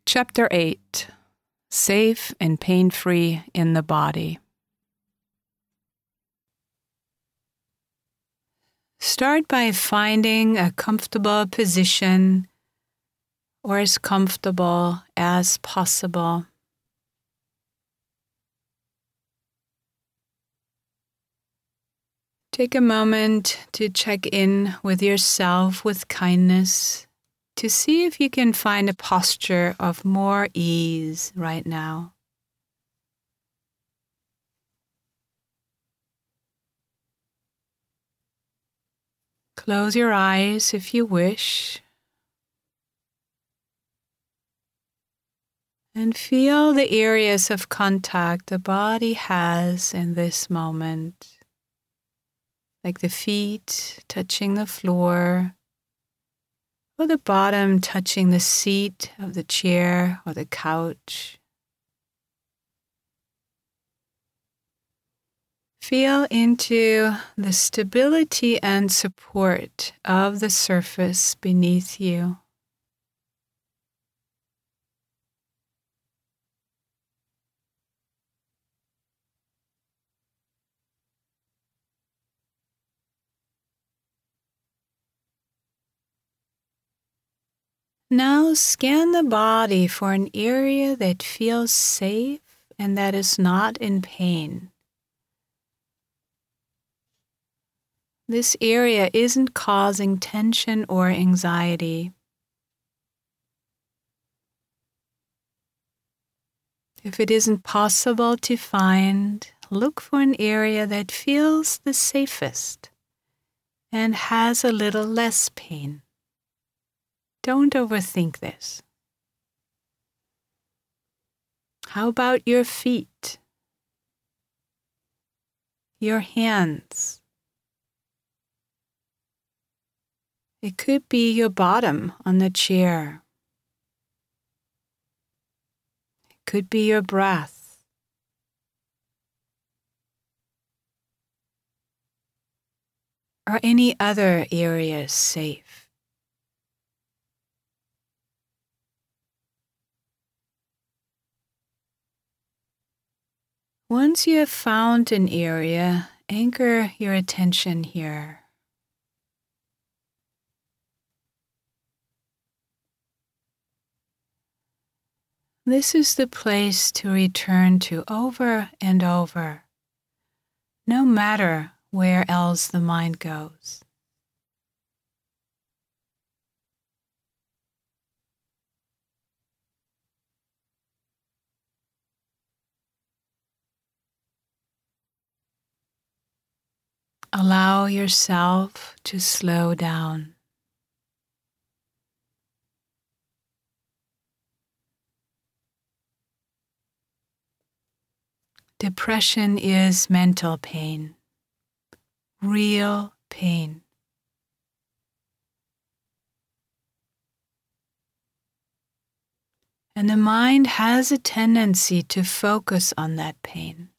Chapter 8. Safe and pain-free in the body. Start by finding a comfortable position or as comfortable as possible. Take a moment to check in with yourself with kindness to see if you can find a posture of more ease right now. Close your eyes if you wish, and feel the areas of contact the body has in this moment, like the feet touching the floor, or the bottom touching the seat of the chair or the couch. Feel into the stability and support of the surface beneath you. Now scan the body for an area that feels safe and that is not in pain. This area isn't causing tension or anxiety. If it isn't possible to find, look for an area that feels the safest and has a little less pain. Don't overthink this. How about your feet? Your hands? It could be your bottom on the chair. It could be your breath. Or any other areas safe. Once you have found an area, anchor your attention here. This is the place to return to over and over, no matter where else the mind goes. Allow yourself to slow down. Depression is mental pain, real pain. And the mind has a tendency to focus on that pain.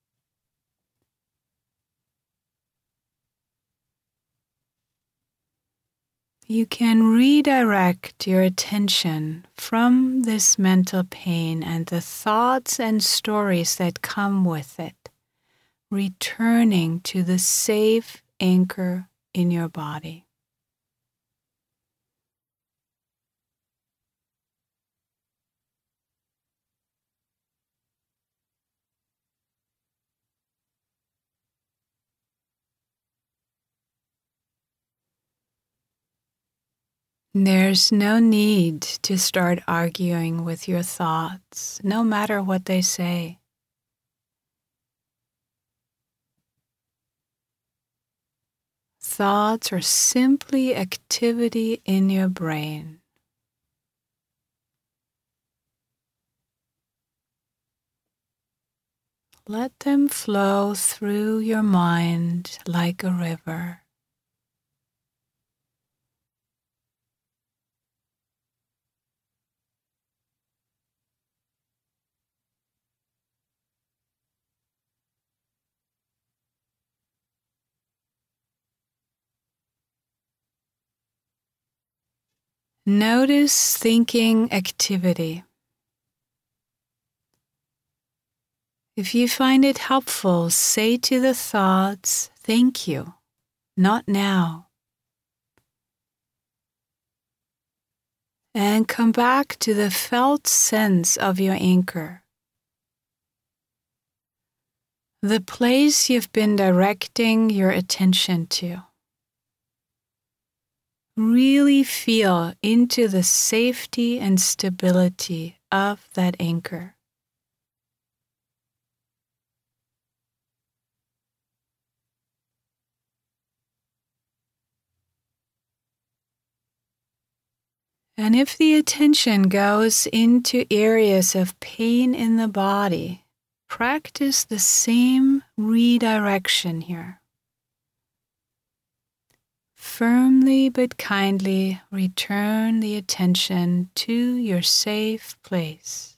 You can redirect your attention from this mental pain and the thoughts and stories that come with it, returning to the safe anchor in your body. There's no need to start arguing with your thoughts, no matter what they say. Thoughts are simply activity in your brain. Let them flow through your mind like a river. Notice thinking activity. If you find it helpful, say to the thoughts, "Thank you, not now." And come back to the felt sense of your anchor, the place you've been directing your attention to. Really feel into the safety and stability of that anchor. And if the attention goes into areas of pain in the body, practice the same redirection here. Firmly but kindly return the attention to your safe place.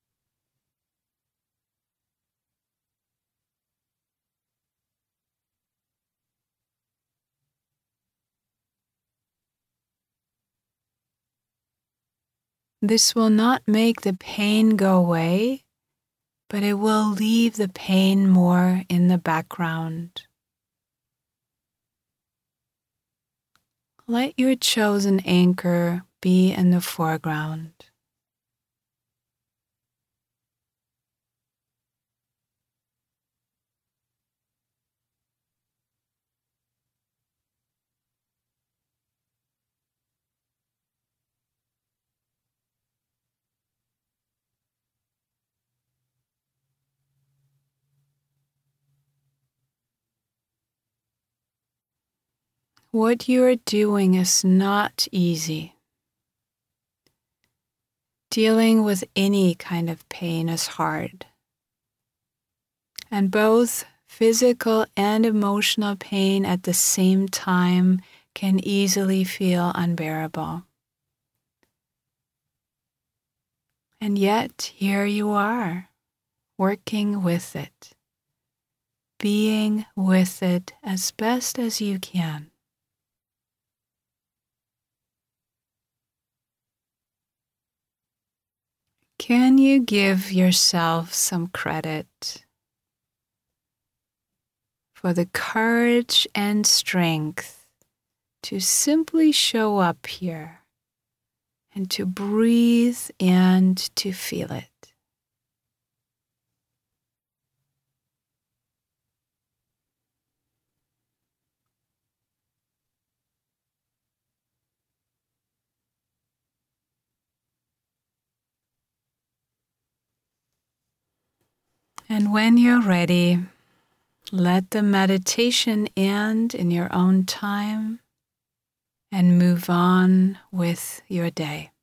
This will not make the pain go away, but it will leave the pain more in the background. Let your chosen anchor be in the foreground. What you are doing is not easy. Dealing with any kind of pain is hard. And both physical and emotional pain at the same time can easily feel unbearable. And yet, here you are, working with it, being with it as best as you can. Can you give yourself some credit for the courage and strength to simply show up here and to breathe and to feel it? And when you're ready, let the meditation end in your own time and move on with your day.